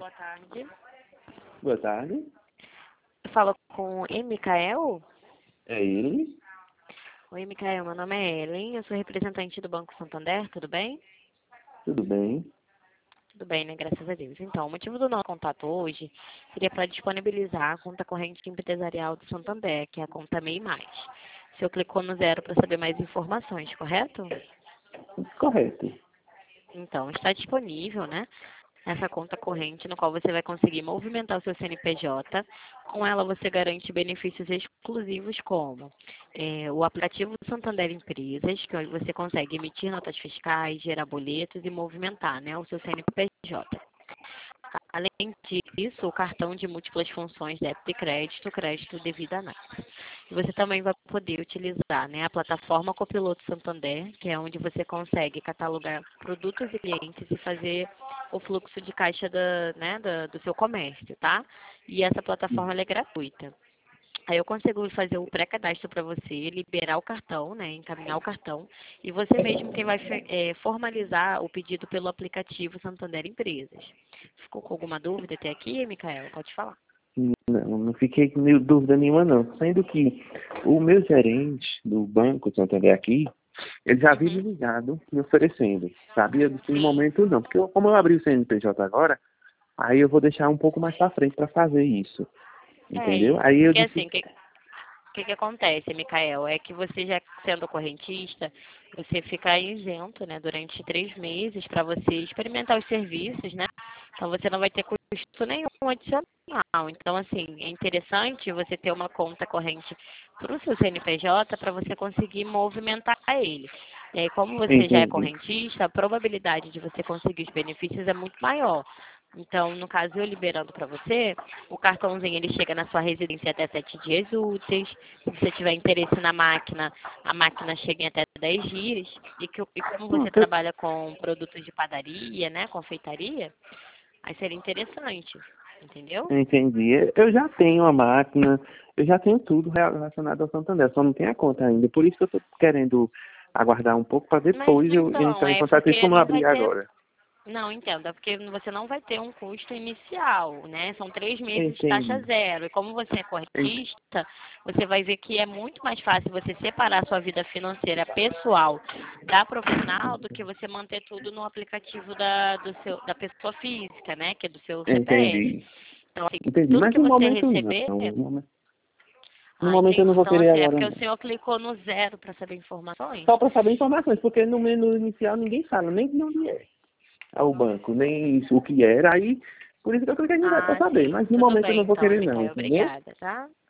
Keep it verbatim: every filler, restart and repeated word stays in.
boa tarde. Boa tarde. Eu falo com o Micael? É ele? Oi, Micael, meu nome é Ellen, eu sou representante do Banco Santander, tudo bem? Tudo bem? Tudo bem, né? Graças a Deus. Então, o motivo do nosso contato hoje seria para disponibilizar a conta corrente empresarial do Santander, que é a conta MEI Mais. O senhor clicou no zero para saber mais informações, correto? Correto. Então, está disponível, né? Essa conta corrente, no qual você vai conseguir movimentar o seu C N P J. Com ela, você garante benefícios exclusivos como eh, o aplicativo do Santander Empresas, que aí você consegue emitir notas fiscais, gerar boletos e movimentar, né, o seu C N P J. Além disso, o cartão de múltiplas funções, débito e crédito, crédito devido a nada. E você também vai poder utilizar, né, a plataforma Copiloto Santander, que é onde você consegue catalogar produtos e clientes e fazer o fluxo de caixa da, né, da, do seu comércio, tá? E essa plataforma ela é gratuita. Aí eu consigo fazer o pré-cadastro para você, liberar o cartão, né, encaminhar o cartão, e você mesmo quem vai é, formalizar o pedido pelo aplicativo Santander Empresas. Ficou com alguma dúvida até aqui, Micael? Pode falar. Não, não fiquei com dúvida nenhuma não. Sendo que o meu gerente do Banco Santander aqui, ele já havia me Uhum. ligado me oferecendo. Sabia desse Sim. momento não. Porque eu, como eu abri o C N P J agora, aí eu vou deixar um pouco mais para frente para fazer isso. É Entendeu? isso. Aí eu Porque disse, assim, o que, que, que acontece, Micael? É que você já sendo correntista, você fica isento, né, durante três meses para você experimentar os serviços, né? Então você não vai ter custo nenhum adicional. Então, assim, é interessante você ter uma conta corrente para o seu C N P J para você conseguir movimentar ele. E aí, como você já é entendi. correntista, a probabilidade de você conseguir os benefícios é muito maior. Então, no caso, eu liberando para você, o cartãozinho ele chega na sua residência até sete dias úteis. Se você tiver interesse na máquina, a máquina chega em até dez dias. E, que, e como você Pronto, eu trabalha com produtos de padaria, né, confeitaria, aí seria interessante, entendeu? entendi. Eu já tenho a máquina, eu já tenho tudo relacionado ao Santander, só não tenho a conta ainda. Por isso que eu estou querendo aguardar um pouco para Mas depois eu então, entrar em é contato. Isso porque como eu não vai abri ter. agora. Não, entenda, porque você não vai ter um custo inicial, né? São três meses de taxa Entendi. zero. E como você é corretista, você vai ver que é muito mais fácil você separar a sua vida financeira pessoal da profissional do que você manter tudo no aplicativo da, do seu, da pessoa física, né? Que é do seu C P F. Entendi. Então, assim, Entendi. tudo Mas que no você momento receber. não. No momento, no Ah, momento eu não entendi. vou Então, querer assim, é agora porque o não. senhor clicou no zero para saber informações? Só para saber informações, porque no menu inicial ninguém fala nem de onde é o banco, nem isso, o que era. Aí, por isso que eu cliquei no zero para Ah, saber. sim. Mas no Tudo momento eu bem, não vou então, querer não, Micael. entendeu? Obrigada, tá?